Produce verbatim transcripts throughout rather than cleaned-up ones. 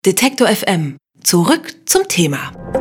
Detektor F M. Zurück zum Thema.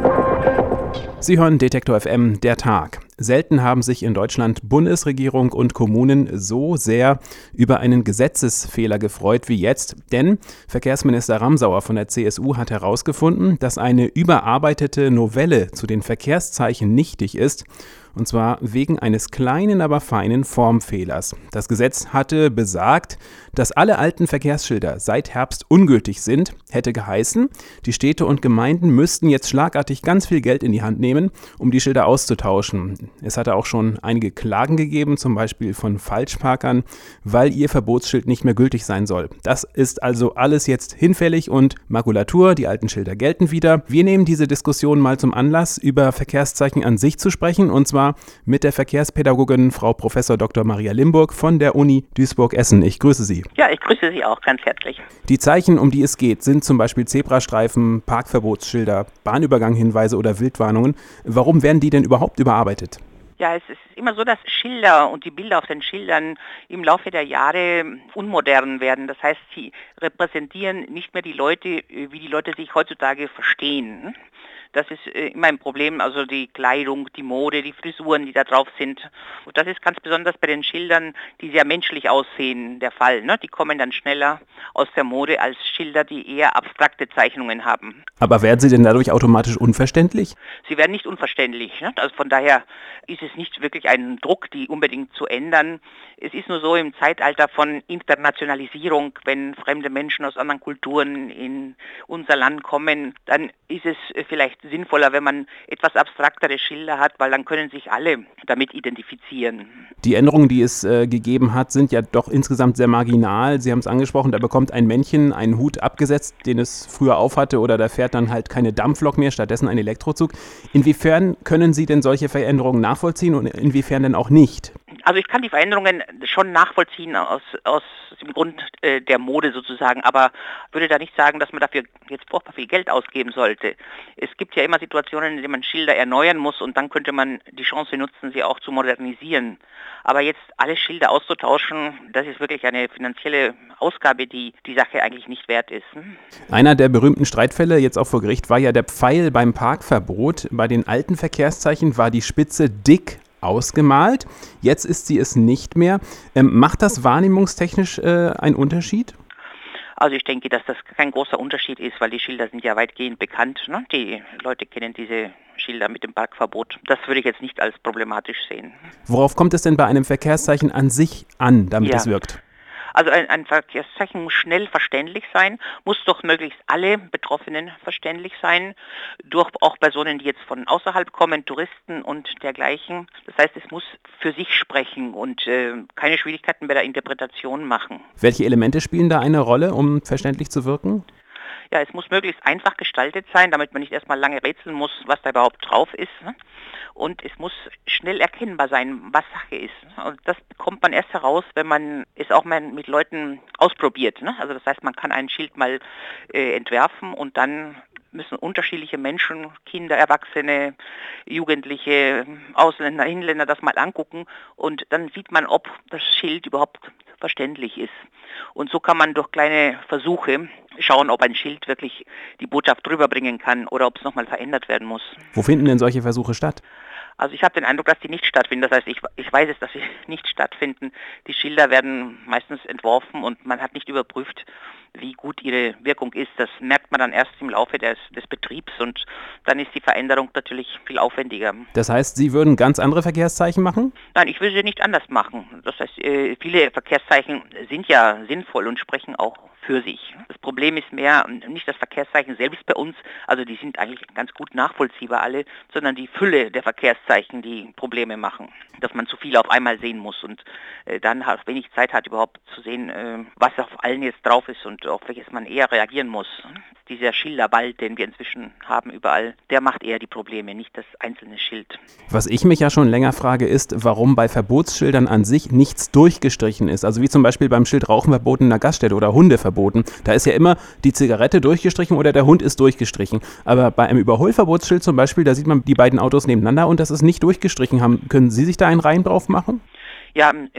Sie hören Detektor F M, der Tag. Selten haben sich in Deutschland Bundesregierung und Kommunen so sehr über einen Gesetzesfehler gefreut wie jetzt. Denn Verkehrsminister Ramsauer von der C S U hat herausgefunden, dass eine überarbeitete Novelle zu den Verkehrszeichen nichtig ist. Und zwar wegen eines kleinen, aber feinen Formfehlers. Das Gesetz hatte besagt, dass alle alten Verkehrsschilder seit Herbst ungültig sind, hätte geheißen, die Städte und Gemeinden müssten jetzt schlagartig ganz viel Geld in die Hand nehmen, um die Schilder auszutauschen. Es hatte auch schon einige Klagen gegeben, zum Beispiel von Falschparkern, weil ihr Verbotsschild nicht mehr gültig sein soll. Das ist also alles jetzt hinfällig und Makulatur, die alten Schilder gelten wieder. Wir nehmen diese Diskussion mal zum Anlass, über Verkehrszeichen an sich zu sprechen, und zwar mit der Verkehrspädagogin Frau Professor Doktor Maria Limburg von der Uni Duisburg-Essen. Ich grüße Sie. Ja, ich grüße Sie auch ganz herzlich. Die Zeichen, um die es geht, sind zum Beispiel Zebrastreifen, Parkverbotsschilder, Bahnüberganghinweise oder Wildwarnungen. Warum werden die denn überhaupt überarbeitet? Ja, es ist immer so, dass Schilder und die Bilder auf den Schildern im Laufe der Jahre unmodern werden. Das heißt, sie repräsentieren nicht mehr die Leute, wie die Leute sich heutzutage verstehen. Das ist immer ein Problem, also die Kleidung, die Mode, die Frisuren, die da drauf sind. Und das ist ganz besonders bei den Schildern, die sehr menschlich aussehen, der Fall. Ne? Die kommen dann schneller aus der Mode als Schilder, die eher abstrakte Zeichnungen haben. Aber werden sie denn dadurch automatisch unverständlich? Sie werden nicht unverständlich. Ne? Also von daher ist es nicht wirklich ein Druck, die unbedingt zu ändern. Es ist nur so im Zeitalter von Internationalisierung, wenn fremde Menschen aus anderen Kulturen in unser Land kommen, dann ist es vielleicht sinnvoller, wenn man etwas abstraktere Schilder hat, weil dann können sich alle damit identifizieren. Die Änderungen, die es äh, gegeben hat, sind ja doch insgesamt sehr marginal. Sie haben es angesprochen, da bekommt ein Männchen einen Hut abgesetzt, den es früher aufhatte, oder da fährt dann halt keine Dampflok mehr, stattdessen ein Elektrozug. Inwiefern können Sie denn solche Veränderungen nachvollziehen und inwiefern denn auch nicht? Also ich kann die Veränderungen schon nachvollziehen aus, aus dem Grund äh, der Mode sozusagen, aber würde da nicht sagen, dass man dafür jetzt furchtbar viel Geld ausgeben sollte. Es gibt ja immer Situationen, in denen man Schilder erneuern muss und dann könnte man die Chance nutzen, sie auch zu modernisieren. Aber jetzt alle Schilder auszutauschen, das ist wirklich eine finanzielle Ausgabe, die die Sache eigentlich nicht wert ist. Einer der berühmten Streitfälle jetzt auch vor Gericht war ja der Pfeil beim Parkverbot. Bei den alten Verkehrszeichen war die Spitze dick ausgemalt. Jetzt ist sie es nicht mehr. Ähm, macht das wahrnehmungstechnisch äh, einen Unterschied? Also ich denke, dass das kein großer Unterschied ist, weil die Schilder sind ja weitgehend bekannt. Ne? Die Leute kennen diese Schilder mit dem Parkverbot. Das würde ich jetzt nicht als problematisch sehen. Worauf kommt es denn bei einem Verkehrszeichen an sich an, damit ja. es wirkt? Also ein, ein Verkehrszeichen muss schnell verständlich sein, muss doch möglichst alle Betroffenen verständlich sein, durch auch Personen, die jetzt von außerhalb kommen, Touristen und dergleichen. Das heißt, es muss für sich sprechen und äh, keine Schwierigkeiten bei der Interpretation machen. Welche Elemente spielen da eine Rolle, um verständlich zu wirken? Ja, es muss möglichst einfach gestaltet sein, damit man nicht erstmal lange rätseln muss, was da überhaupt drauf ist. Ne? Und es muss schnell erkennbar sein, was Sache ist. Und das bekommt man erst heraus, wenn man es auch mal mit Leuten ausprobiert. Ne? Also das heißt, man kann ein Schild mal äh, entwerfen und dann müssen unterschiedliche Menschen, Kinder, Erwachsene, Jugendliche, Ausländer, Inländer das mal angucken und dann sieht man, ob das Schild überhaupt verständlich ist. Und so kann man durch kleine Versuche schauen, ob ein Schild wirklich die Botschaft rüberbringen kann oder ob es nochmal verändert werden muss. Wo finden denn solche Versuche statt? Also ich habe den Eindruck, dass die nicht stattfinden. Das heißt, ich, ich weiß es, dass sie nicht stattfinden. Die Schilder werden meistens entworfen und man hat nicht überprüft, wie gut ihre Wirkung ist. Das merkt man dann erst im Laufe des, des Betriebs und dann ist die Veränderung natürlich viel aufwendiger. Das heißt, Sie würden ganz andere Verkehrszeichen machen? Nein, ich würde sie nicht anders machen. Das heißt, viele Verkehrszeichen sind ja sinnvoll und sprechen auch für sich. Das Problem ist mehr nicht das Verkehrszeichen selbst bei uns, also die sind eigentlich ganz gut nachvollziehbar alle, sondern die Fülle der Verkehrszeichen, die Probleme machen. Dass man zu viel auf einmal sehen muss und äh, dann halt wenig Zeit hat, überhaupt zu sehen, äh, was auf allen jetzt drauf ist und auf welches man eher reagieren muss. Dieser Schilderwald, den wir inzwischen haben überall, der macht eher die Probleme, nicht das einzelne Schild. Was ich mich ja schon länger frage, ist, warum bei Verbotsschildern an sich nichts durchgestrichen ist. Also wie zum Beispiel beim Schild Rauchen verboten in der Gaststätte oder Hunde verboten. Da ist ja immer die Zigarette durchgestrichen oder der Hund ist durchgestrichen. Aber bei einem Überholverbotsschild zum Beispiel, da sieht man die beiden Autos nebeneinander und das ist nicht durchgestrichen. Haben, können Sie sich da einen Reim drauf machen? Ja, im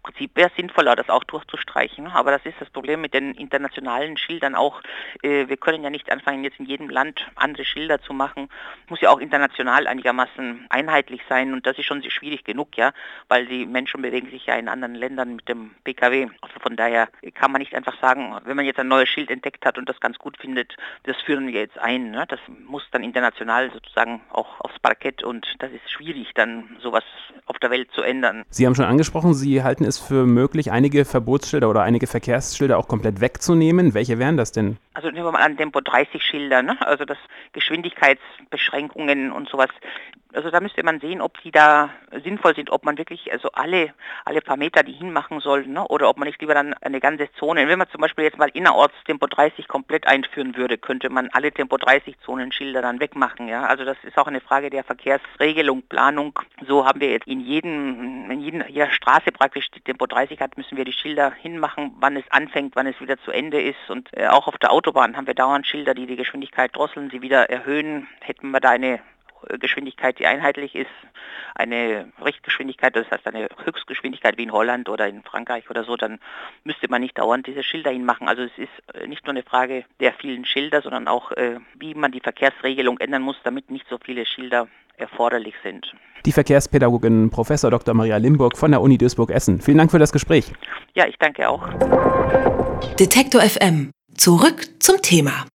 Prinzip wäre es sinnvoller, das auch durchzustreichen. Aber das ist das Problem mit den internationalen Schildern auch. Äh, wir können ja nicht anfangen, jetzt in jedem Land andere Schilder zu machen. Muss ja auch international einigermaßen einheitlich sein und das ist schon schwierig genug, ja, weil die Menschen bewegen sich ja in anderen Ländern mit dem P K W. Also von daher kann man nicht einfach sagen, wenn man jetzt ein neues Schild entdeckt hat und das ganz gut findet, das führen wir jetzt ein. Ne? Das muss dann international sozusagen auch aufs Parkett und das ist schwierig, dann sowas auf der Welt zu ändern. Sie haben schon angesprochen, Sie halten es für möglich, einige Verbotsschilder oder einige Verkehrsschilder auch komplett wegzunehmen. Welche wären das denn? Also nehmen wir mal an Tempo dreißig Schilder, ne? Also das Geschwindigkeitsbeschränkungen und sowas. Also da müsste man sehen, ob die da sinnvoll sind, ob man wirklich also alle alle paar Meter die hinmachen soll, ne? Oder ob man nicht lieber dann eine ganze Zone, wenn man zum Beispiel jetzt mal innerorts Tempo dreißig komplett einführen würde, könnte man alle Tempo dreißig Zonenschilder dann wegmachen, ja. Also das ist auch eine Frage der Verkehrsregelung, Planung. So haben wir jetzt in jedem, in jedem, jeder Straße praktisch, die Tempo dreißig hat, müssen wir die Schilder hinmachen, wann es anfängt, wann es wieder zu Ende ist. Und äh, auch auf der Autobahn haben wir dauernd Schilder, die die Geschwindigkeit drosseln, sie wieder erhöhen. Hätten wir da eine Geschwindigkeit, die einheitlich ist, eine Richtgeschwindigkeit, das heißt eine Höchstgeschwindigkeit wie in Holland oder in Frankreich oder so, dann müsste man nicht dauernd diese Schilder hinmachen. Also es ist nicht nur eine Frage der vielen Schilder, sondern auch, äh, wie man die Verkehrsregelung ändern muss, damit nicht so viele Schilder erforderlich sind. Die Verkehrspädagogin Professor Doktor Maria Limburg von der Uni Duisburg-Essen. Vielen Dank für das Gespräch. Ja, ich danke auch. Detektor F M. Zurück zum Thema.